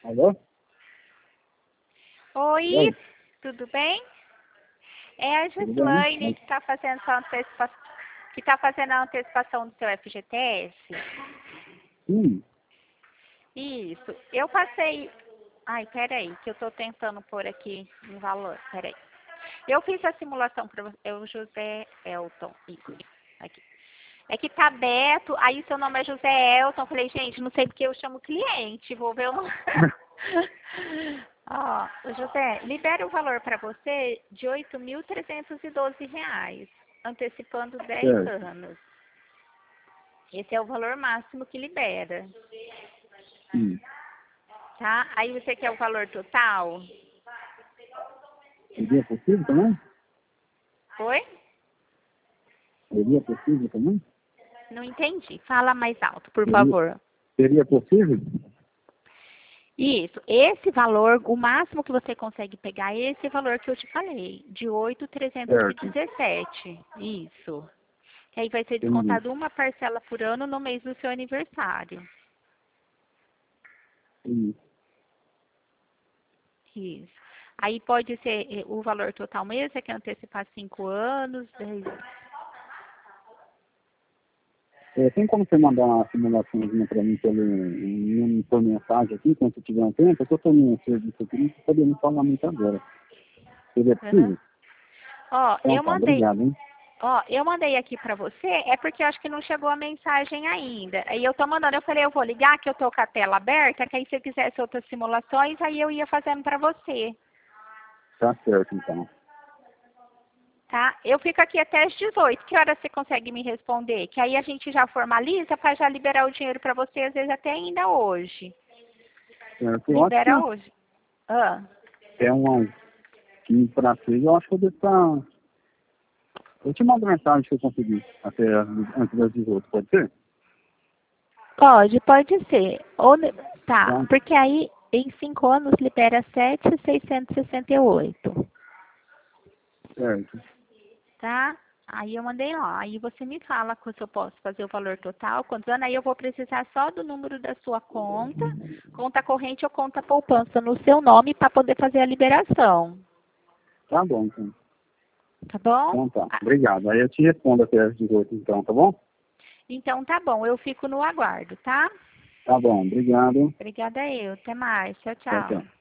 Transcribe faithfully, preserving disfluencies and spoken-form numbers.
Alô? Oi, Oi, tudo bem? É a tudo bem? Gislaine que está fazendo sua antecipação, que está fazendo a antecipação do seu F G T S. Sim, Isso. Eu passei. Ai, peraí, que eu estou tentando pôr aqui um valor. Peraí. Eu fiz a simulação para você. É o José Elton. Isso. Aqui. É que tá Beto, aí seu nome é José Elton. Eu falei, gente, não sei porque eu chamo cliente, vou ver o nome. Ó, ô José, libera o valor para você de oito mil trezentos e doze reais, antecipando dez certo. anos. Esse é o valor máximo que libera, Sim. tá? Aí você quer o valor total? Seria possível também? Oi? Seria possível também? Não entendi. Fala mais alto, por Seria, favor. seria possível? Isso, esse valor, o máximo que você consegue pegar é esse valor que eu te falei, de oito mil trezentos e Certo. dezessete. Isso. Que aí vai ser Entendi. descontado uma parcela por ano no mês do seu aniversário. Sim. Isso. Aí pode ser eh, o valor total mesmo, você quer antecipar cinco anos, dez. É, tem como você mandar uma simulaçãozinha para mim pelo, um, por mensagem aqui, quando você tiver um tempo? Eu estou no serviço aqui, não poderia me falar muito agora. Seria Uhum. possível? Ó, Então eu tá, mandei, obrigado, hein? ó, eu mandei aqui pra você, é porque eu acho que não chegou a mensagem ainda. Aí eu tô mandando, eu falei, eu vou ligar, que eu tô com a tela aberta, que aí se eu quisesse outras simulações, aí eu ia fazendo pra você, Tá certo, então. tá? Eu fico aqui até às dezoito. Que hora você consegue me responder? Que aí a gente já formaliza pra já liberar o dinheiro pra você, às vezes até ainda hoje. Certo, eu acho Libera que hoje. Ah. é uma quinze para seis, eu acho que eu devo estar. Eu te mando mensagem se eu conseguir, até antes das dezoito, pode ser? Pode, pode ser. Ou, ne- tá, Então, porque aí em cinco anos libera sete mil seiscentos e sessenta e oito, certo. tá? Aí eu mandei lá. Aí você me fala se eu posso fazer o valor total, quantos anos. Aí eu vou precisar só do número da sua conta, conta corrente ou conta poupança no seu nome para poder fazer a liberação. Tá bom, então. Tá bom? Então tá. Ah, Obrigado. Aí eu te respondo até as dezoito, então, tá bom? então tá bom, eu fico no aguardo, tá? Tá bom. Obrigado. Obrigada eu. Até mais. Tchau, Tchau, tchau. tchau.